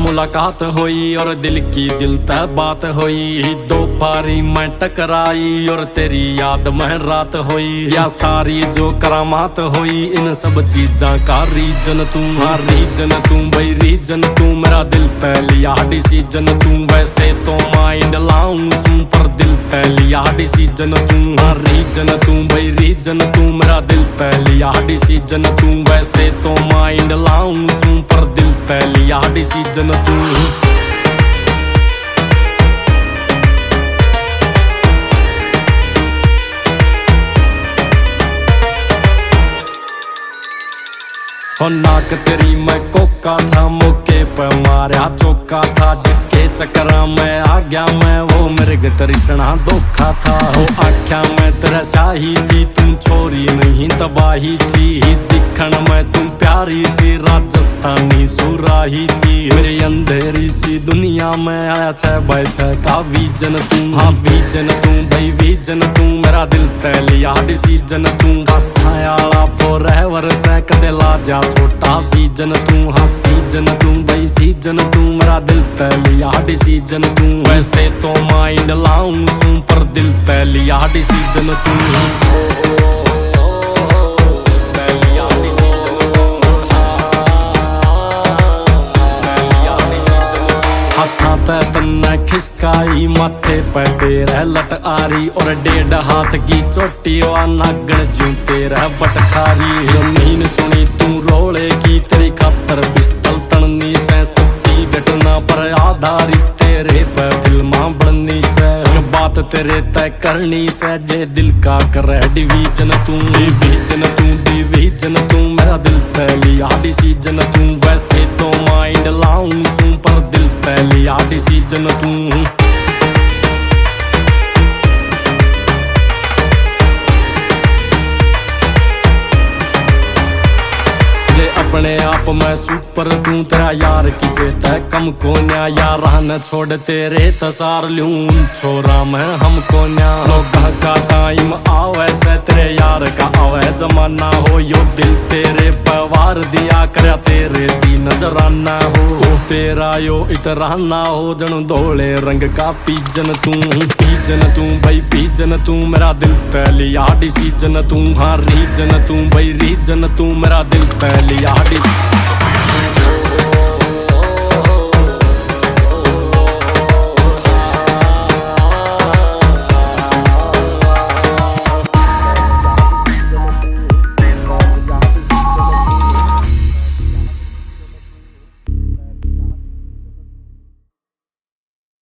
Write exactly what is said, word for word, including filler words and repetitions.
मुलाकात हुई और दिल की दिल तय बात हुई। दो पारी मैं टकराई और तेरी याद में रात हुई। या सारी जो करामात हुई इन सब चीजा का रीजन तू। हाँ रीजन तू भाई रीजन तू, मेरा दिल तय लिया डिसीजन तू। वैसे तो माइंड लाऊं तू पर दिल तय लिया डिसीजन तू। हाँ रीजन तू भाई रीजन तू, मेरा दिल तय लिया डिसीजन तू। वैसे तो माइंड लाऊं तू पर दिल तय लिया डिसीजन तू। हो नाक तेरी मैं कोका था, मौके पे मारा चौका था। जिसके चक्करा में आ गया मैं वो मृग तृष्णा धोखा था। हो आख्या मैं तेरा शाही थी, तुम छोरी नहीं तबाही थी। दिखण में तुम प्यारी सी राजस्थानी सुराही थी। मेरी अंधेरी सी दुनिया में आया छह बाय छह का विजन तू। हाँ विजन तू भाई विजन तू, मेरा दिल तय लिया डिसीजन तू। हसायाला फोरएवर से कदे ला जा छोटा सीजन तू। हाँ सीजन तू भाई सीजन तू, मेरा दिल तय लिया डिसीजन तू। वैसे तो माइंड लाऊं तू पर दिल तय लिया डिसीजन तू। तन्ने खिसकाई माथे पे तेरा लट आरी। और डेढ़ हाथ की चोटी वा नागण जू तेरा बटखारी। जमीन सुनी तू रोले की तेरी खातर पिस्टल तड़नी से। सच्ची घटना पर आधारित तेरे पे फिल्मा बननी से। बात तेरे तय करनी से जे दिल का करे डिवीजन तू। डिवीजन तू डिवीजन तू, मेरा दिल तय लिया डिसीजन तू। वैसे तो माइंड लाऊं तू पर दिल तय लिया डिसीजन तू। अपने आप में सुपर तू, तेरा यार किसे तय कम को न्या। यार न छोड़ तेरे तसार लूं छोरा मैं हमको न्या। लोगा का टाइम आवे से तेरे यार का आवे जमाना हो। यो दिल तेरे पवार दिया कर तेरे दी नजराना हो। तेरा यो इतराना हो जनु धोले रंग का पीजन तू। पीजन तू भाई पीजन तू, मेरा दिल तय लिया डिसीजन तू। हाँ रीजन तू भाई रीजन तू, मेरा दिल तय लिया डिसीजन।